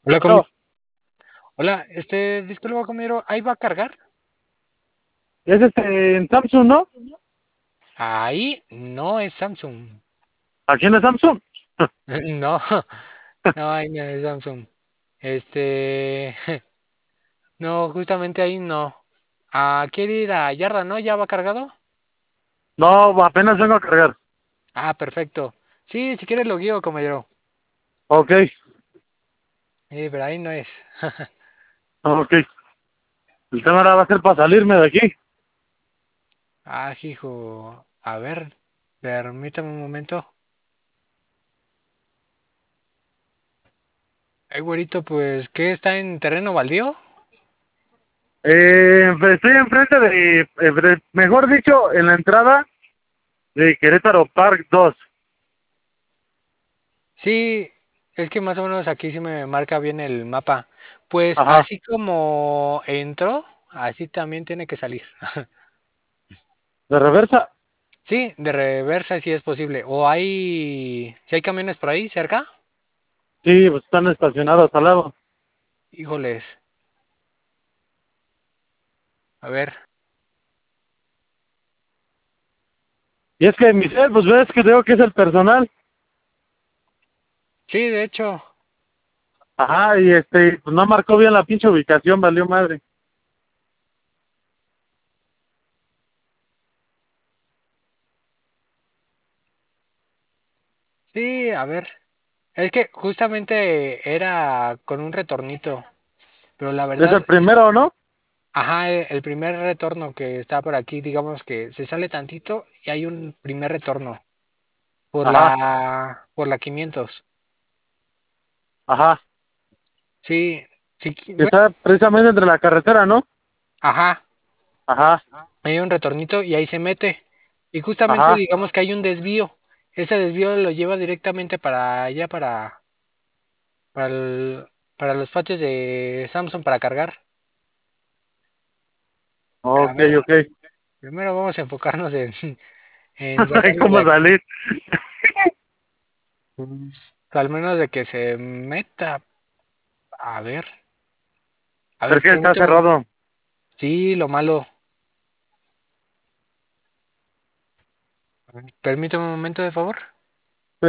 Hola, No, hola, disculpa, compañero, ¿ahí va a cargar? es en Samsung, ¿no? Ahí no es Samsung. Aquí en Samsung. No, no, ahí no es Samsung. Este, no, justamente ahí no. Ah, quiere ir a Yarda, ¿no? ¿Ya va cargado? No, apenas vengo a cargar. Ah, perfecto. Sí, si quiere lo guío, compañero. Ok, Pero ahí no es. ok. El tema ahora va a ser para salirme de aquí. Ah, hijo. A ver, permítame un momento. Güerito, pues, ¿qué está en terreno baldío? Estoy enfrente mejor dicho, en la entrada de Querétaro Park 2. Sí, es que más o menos aquí sí me marca bien el mapa. Pues Ajá, así como entró, así también tiene que salir. de reversa. Sí, de reversa si es posible. O hay, si hay camiones por ahí cerca, Sí, pues están estacionados al lado. híjoles. A ver. Y es que mi cel, pues ves que digo que es el personal. Sí, de hecho. Ajá, y pues no marcó bien la pinche ubicación, valió madre. Sí, a ver. Es que justamente era con un retornito, pero la Es verdad, el primero, ¿no? ajá, el primer retorno que está por aquí, digamos que se sale tantito y hay un primer retorno Ajá, por la 500. ajá. Sí, sí, Que bueno, está precisamente entre la carretera, ¿no? ajá, Ajá, hay un retornito y ahí se mete. Y justamente ajá. digamos que hay un desvío. Ese desvío lo lleva directamente para allá, para, el- para los patios de Samsung para cargar. Pero a Ok, ver, ok. primero vamos a enfocarnos en sacarlo de ¿Cómo aquí. salir? Al menos de que se meta. A ver, a Pero ver, es que está permíteme. cerrado. Sí, lo malo. Permíteme un momento, de favor. Sí.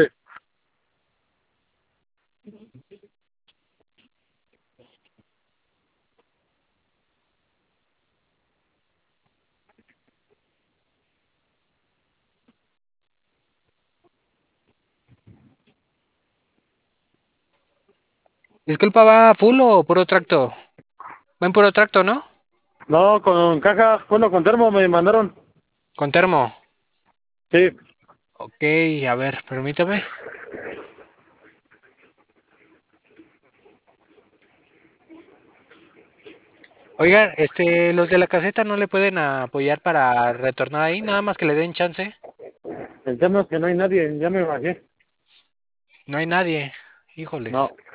Disculpa, ¿va full o puro tracto? Va en puro tracto, ¿no? No, con caja, bueno, con termo me mandaron. Con termo. Sí. Ok, a ver, permítame. Oigan, los de la caseta no le pueden apoyar para retornar ahí, nada más que le den chance. El tema es que no hay nadie, ya me bajé. No hay nadie. Híjoles. No.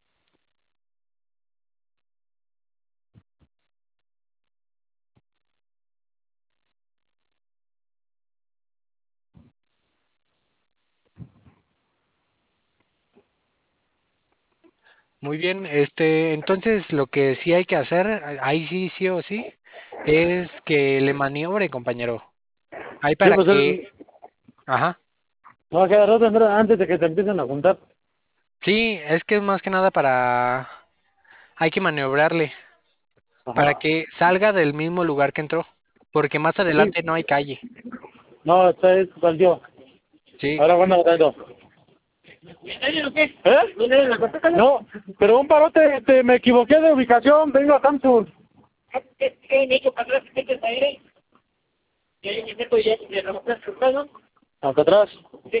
Muy bien, entonces lo que sí hay que hacer, ahí sí, sí o sí, es que le maniobre, compañero. Ahí Sí, para pues que, él ajá. no va a quedar rato antes de que te empiecen a juntar. Sí, es que es más que nada hay que maniobrarle, para Ajá. que salga del mismo lugar que entró, porque más Sí. adelante no hay calle. No, está es salió. Sí, Ahora bueno, dando. ¿Eh? No, pero un parote, me equivoqué de ubicación, vengo a Samsung. Hasta atrás.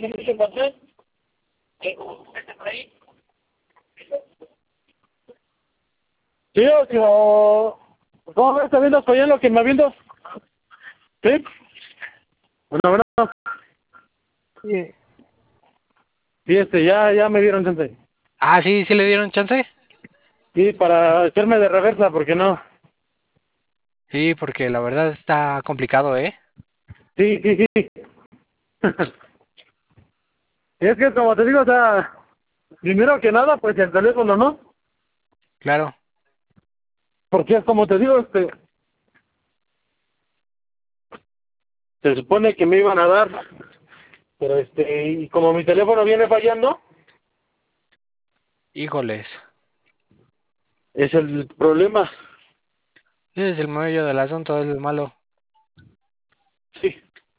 Sí, ¿cómo ves? ¿Está viendo allá lo que me viendo? Sí. Bueno, bueno. sí. Sí, ya me dieron chance. Ah, sí, sí le dieron chance. Sí, para hacerme de reversa, porque no. Sí, porque la verdad está complicado, ¿eh? Sí, sí, sí. Y es que como te digo, o sea, primero que nada, pues el teléfono, ¿no? Claro. Porque es como te digo, se supone que me iban a dar, pero y como mi teléfono viene fallando, Híjoles. es el problema. Ese es el meollo del asunto, es lo malo. Sí.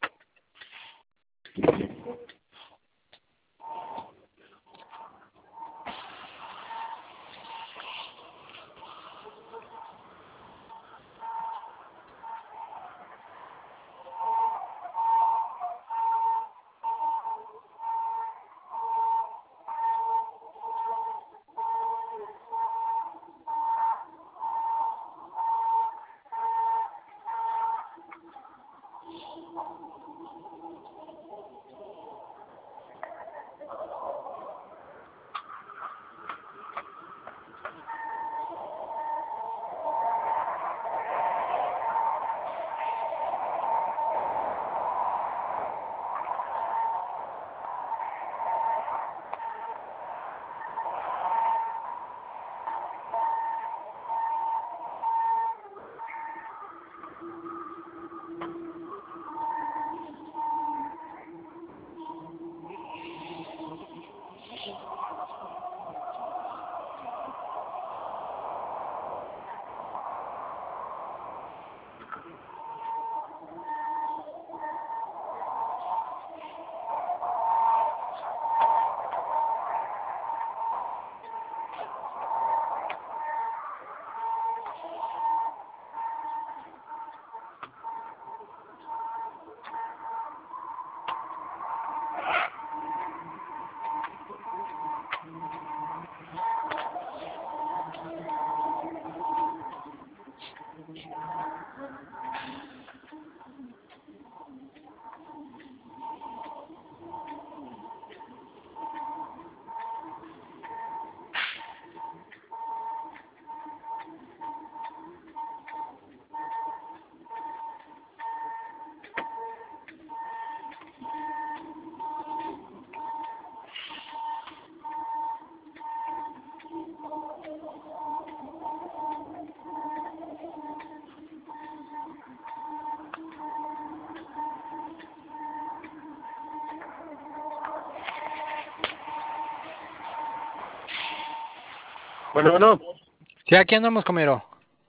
Bueno, bueno. Sí, aquí andamos, comero.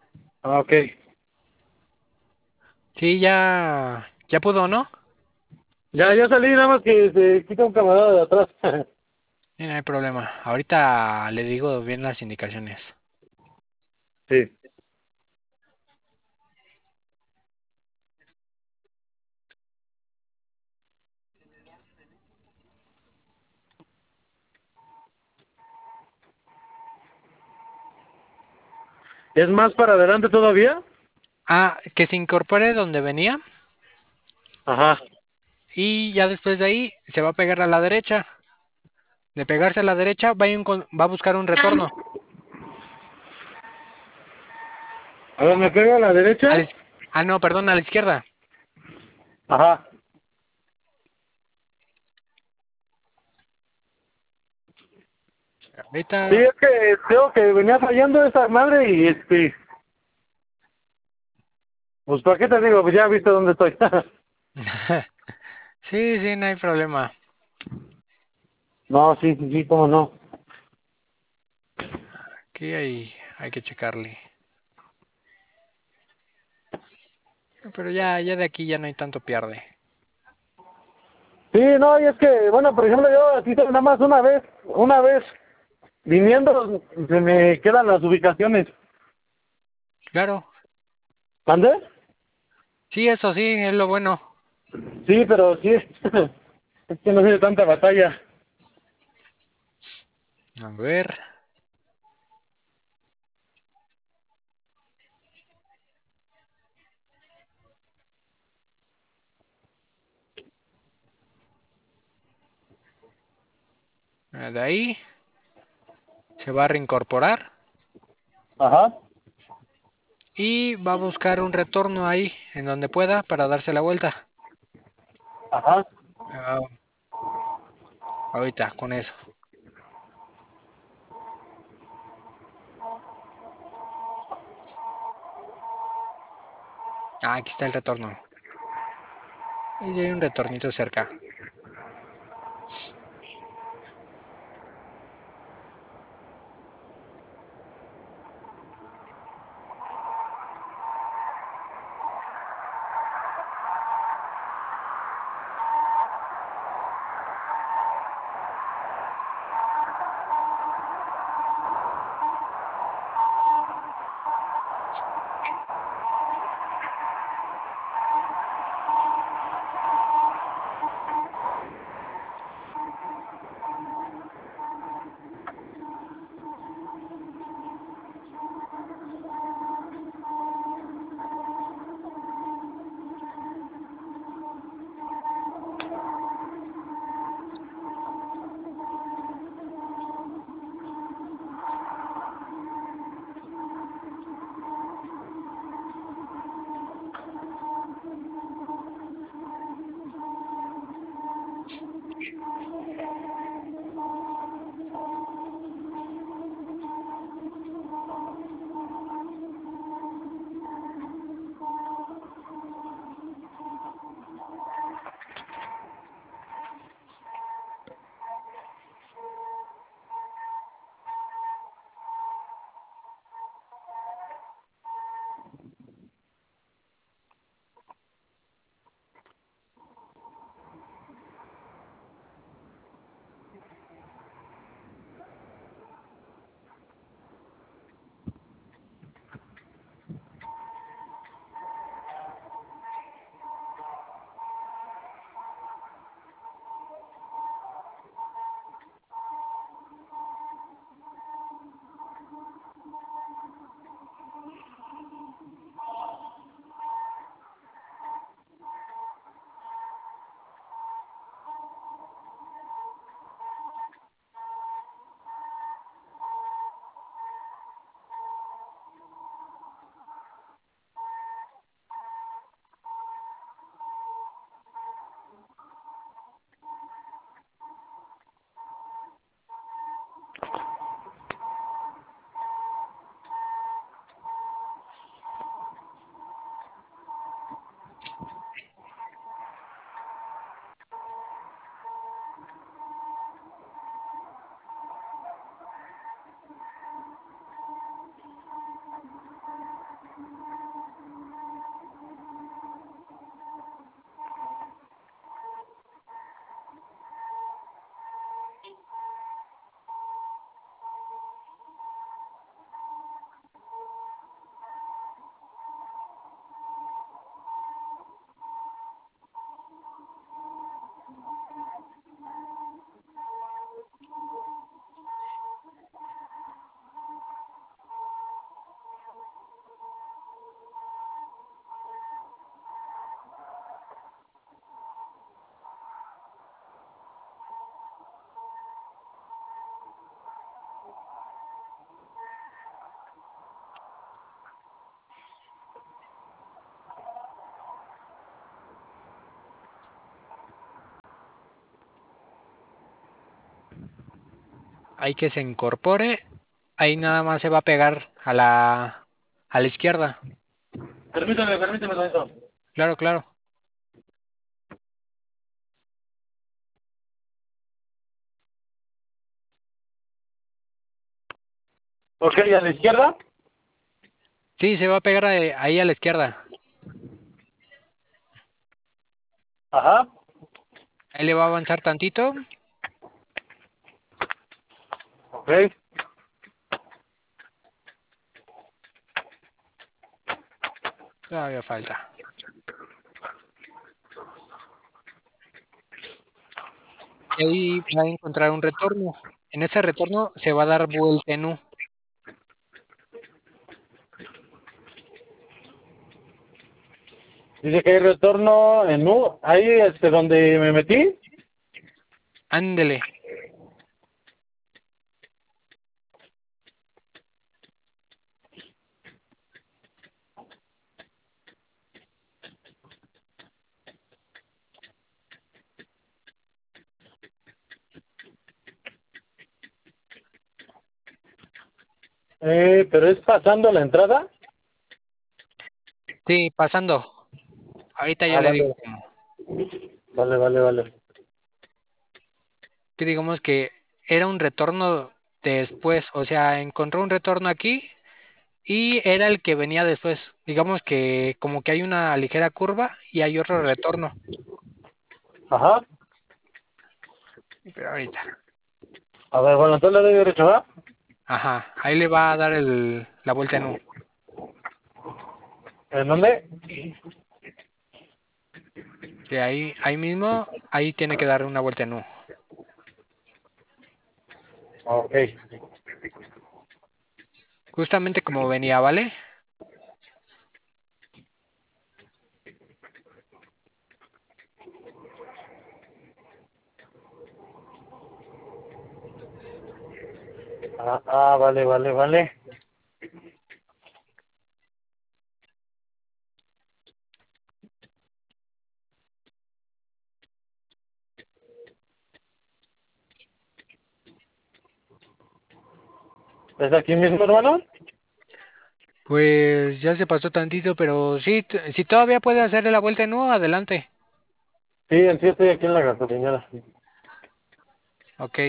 Ah, ok. Sí, ya pudo, ¿no? Ya salí, nada más que se quita un camarada de atrás. Sí, no hay problema. Ahorita le digo bien las indicaciones. Sí. ¿Es más para adelante todavía? Ah, que se incorpore donde venía Ajá. y ya después de ahí se va a pegar a la derecha. De pegarse a la derecha va a buscar un retorno. A ver, ¿me pega a la A la derecha? no, perdón, a la izquierda. Ajá. Sí, Ahorita, es que creo que venía fallando esa madre y pues ¿para qué te digo? Pues ya viste dónde estoy. sí, sí, no hay problema. No, sí, sí, sí, cómo no. Aquí hay que checarle. Pero ya de aquí ya no hay tanto pierde. Sí, no, y es que, bueno, por ejemplo, yo aquí nada más una vez viniendo, se me quedan las ubicaciones. Claro, ¿Mandé? sí, eso sí, es lo bueno. Sí, pero sí, es que no sé de tanta batalla. A ver, de ahí se va a reincorporar Ajá, y va a buscar un retorno ahí en donde pueda para darse la vuelta. ajá. Ah, ahorita, con eso. Ah, aquí está el retorno. Y hay un retornito cerca. Hay que se incorpore. Ahí nada más se va a pegar a la izquierda. Permíteme, tantito. Claro, claro. Ok, a la izquierda. Sí, se va a pegar ahí a la izquierda. Ajá. Ahí le va a avanzar tantito. Ok. Todavía falta. Y ahí va a encontrar un retorno. En ese retorno se va a dar vuelta en U. Dice que hay retorno en U. Ahí, donde me metí. Ándele. Pero es pasando la entrada. Sí, pasando. Ahorita yo Ah, le digo vale, como vale, vale, vale. que digamos que era un retorno después, o sea, encontró un retorno aquí y era el que venía después. Digamos que como que hay una ligera curva y hay otro retorno. Ajá. Pero ahorita. A ver, bueno, entonces le doy derecho, ¿va? Ajá, ahí le va a dar la vuelta en U. ¿En dónde? Sí, ahí mismo, ahí tiene que dar una vuelta en U. Ok. Justamente como venía, ¿vale? Vale, vale, vale. ¿Es aquí mismo, hermano? Pues ya se pasó tantito, pero sí, si todavía puede hacerle la vuelta en U, adelante. Sí, en sí estoy aquí en la gasolinera. Ok,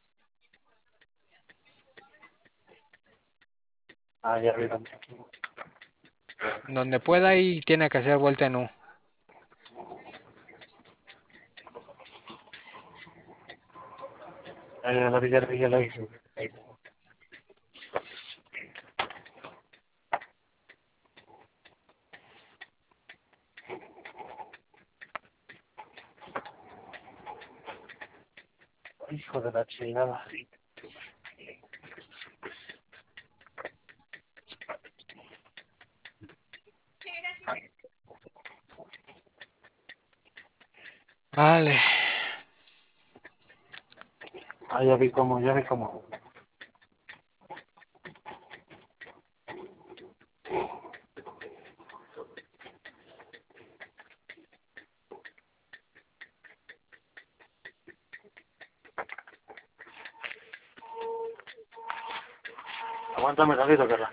Ya vi. donde pueda y tiene que hacer vuelta en U. Ya la vi, ya la vi, ya la vi. Hijo de la chingada. Vale, Ya vi cómo, ya vi cómo. Aguántame tantito, Carla.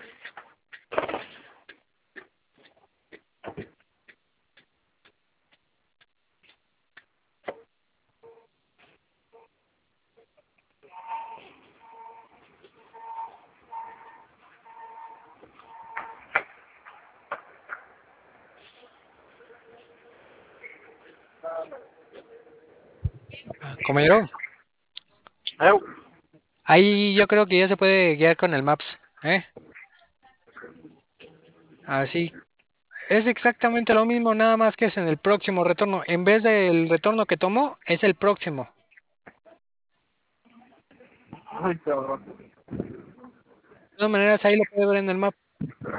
compañero, ¿Eh? ahí yo creo que ya se puede guiar con el Maps, ¿eh? Así, es exactamente lo mismo, nada más que es en el próximo retorno. En vez del retorno que tomó, es el próximo. Ay, cabrón. De todas maneras, ahí lo puede ver en el mapa.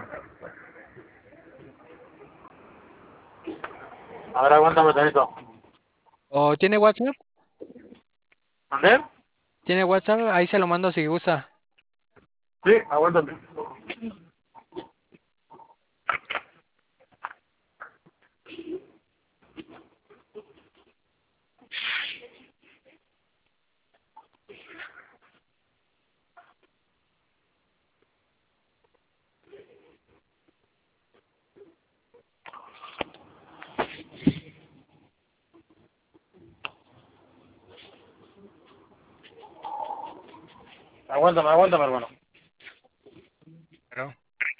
A ver, aguántame tantito. ¿O tiene WhatsApp? ¿Dónde? ¿Tiene WhatsApp? Ahí se lo mando si gusta. Sí, aguántame. Aguántame, aguántame, hermano. Pero,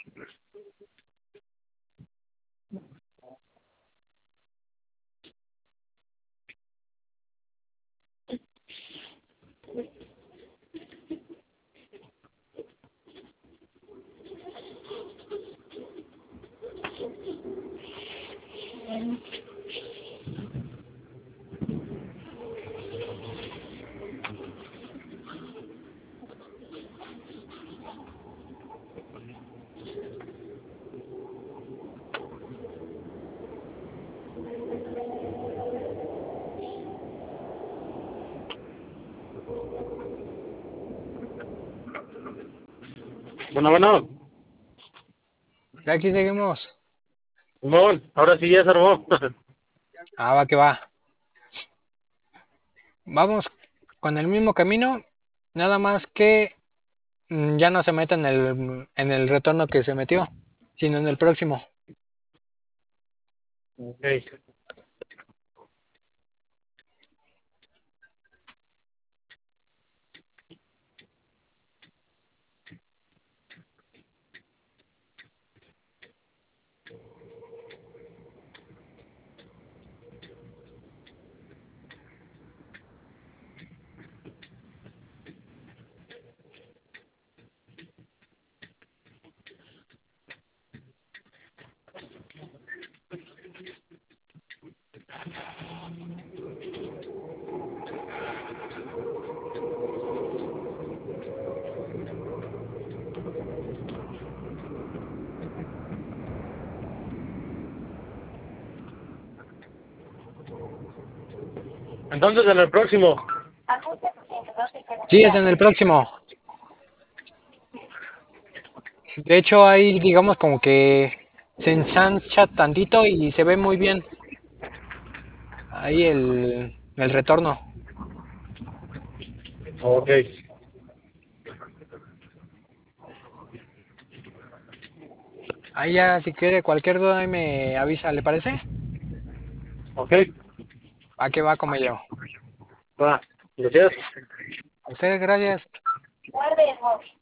Bueno, bueno. aquí seguimos. Simón, ahora sí ya se armó. Ah, va que va. Vamos con el mismo camino, nada más que ya no se meta en el retorno que se metió, sino en el próximo. Ok. Entonces en el próximo. Sí, es en el próximo. De hecho, ahí digamos como que se ensancha tantito y se ve muy bien ahí el retorno. Ok. Ahí ya si quiere cualquier duda ahí me avisa, ¿le parece? Ok. ¿A qué va como yo? Va. Gracias. A ustedes, gracias.